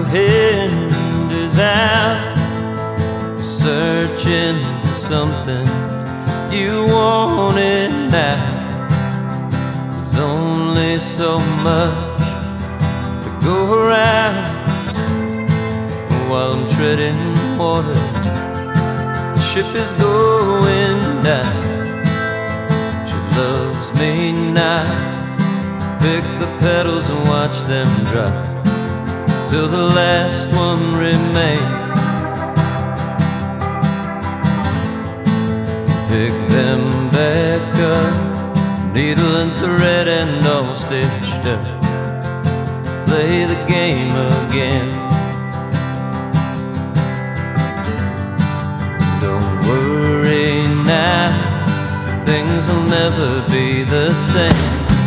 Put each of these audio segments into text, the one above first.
wind is out, searching for something you wanted now. There's only so much to go around. While I'm treading water, the ship is going down. She loves me now. Pick the petals and watch them drop till the last one remains. Pick them back up, needle and thread and all stitched up. Play the game again. Don't worry now, things will never be the same.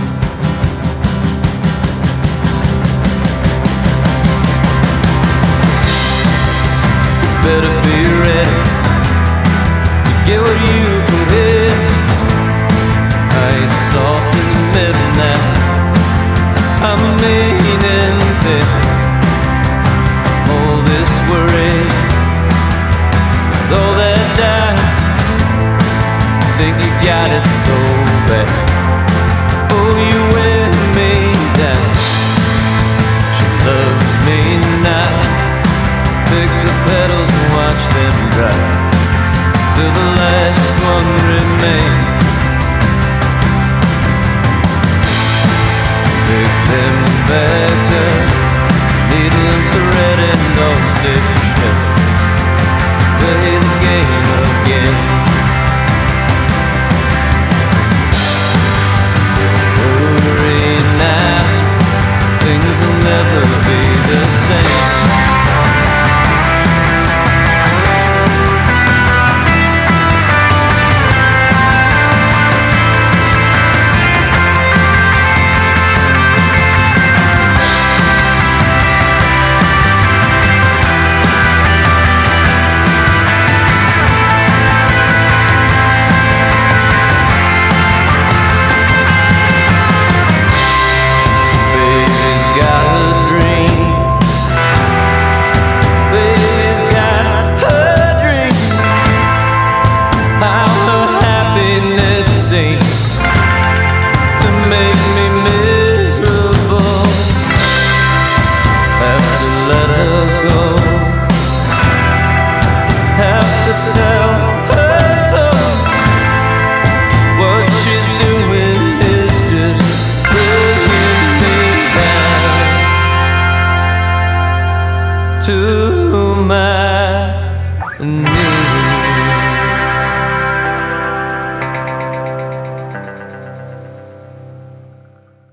Better be ready to get what you put in. I ain't soft in the middle now, I'm mean and thin. All this worry, all that doubt, think you got it so bad. Oh, you wear me down. She loves me now. Pick the petals and watch them dry till the last one remains. Pick them back up, needle and thread and all stitched up. Play the game again. Don't worry now, things will never be the same. To my knees.